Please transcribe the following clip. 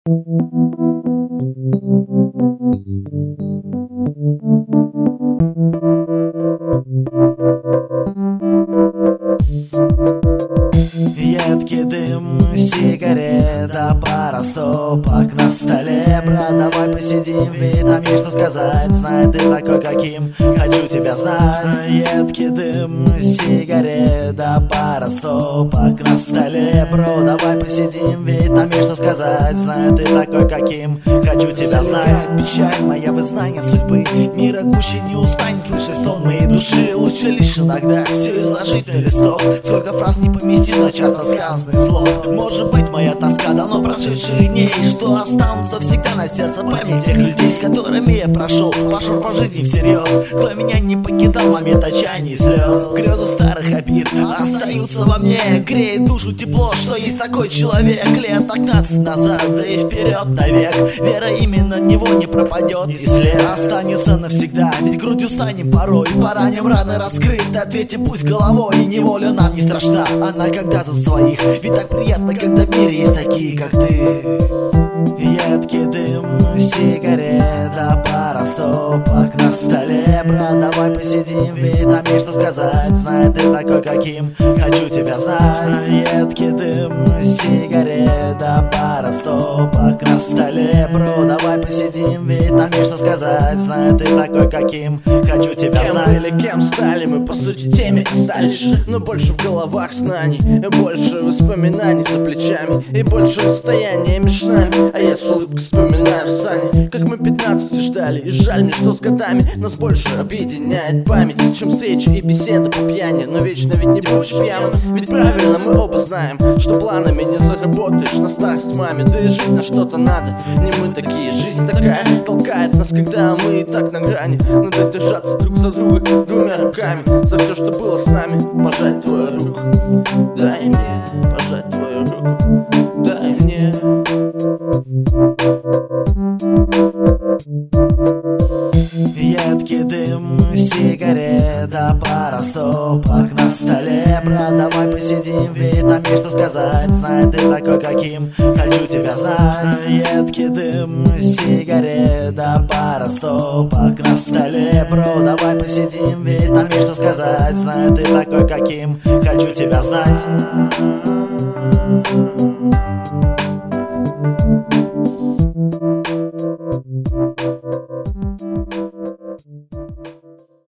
Едкий дым сигарет, а пара стопок на столе. Брат, давай посидим, ведь нам есть что сказать. Знай, ты такой, каким хочу тебя знать. Едкий дым сигарет, а пара стопок на столе. Бро, давай посидим, ведь нам есть что сказать. Знай, ты такой, каким хочу тебя знать. Печаль моя, вызнание судьбы, мира гуще не устанет слышать стон моей души. Лучше лишь иногда все изложить на листок. Сколько фраз не поместить, но часто сказанных слов. Может быть, моя тоска давно прошедших дней, что останутся всегда на сердце память тех людей, с которыми я пошел по жизни всерьез. Кто меня не покидал в момент отчаяния и слез. Грезы старых обид остаются во мне, греет душу тепло, что есть такой человек. Лет так 15 назад, да и вперед навек. Вера именно в него не пропадет, и след останется навсегда. Ведь грудью станем порой, пораним раны раскрыты. Ответьте пусть головой, и неволя нам не страшна. Она когда-то своих, ведь так приятно, когда в мире есть такие, как ты. Едкий дым сигарет, а пара стопок на столе. Брат, давай посидим, ведь нам есть что сказать. Знай, ты такой, каким хочу тебя знать. Едкий дым сигарет, а пара стопок на столе. Бро, давай посидим, ведь нам есть что сказать. Знай, ты такой, каким хочу тебя знать. Кем или кем стали мы, по сути, теми стали. Но больше в головах знаний, больше воспоминаний за плечами, и больше расстояния между нами. А я с улыбкой вспоминаю в сане, как мы 15 ждали. И жаль мне, что с годами нас больше объединяет память, чем встречи и беседы по пьяни. Но вечно ведь не будешь пьяным, ведь правильно мы оба знаем, что планами не заработаешь на старость маме. Да и жить на что-то надо, не мы такие. Жизнь такая толкает нас, когда мы и так на грани. Надо держаться друг за друга двумя руками. За все, что было с нами, пожать твою руку. Дай мне пожать твою руку. Дай мне. Едкий дым сигарет, а пара стопок на столе. Брат, давай посидим, ведь нам есть что сказать. Знай, ты такой, каким хочу тебя знать. Едкий дым сигарет, а пара стопок на столе. Бро, давай посидим, ведь нам есть что сказать. Знай, ты такой, каким хочу тебя знать.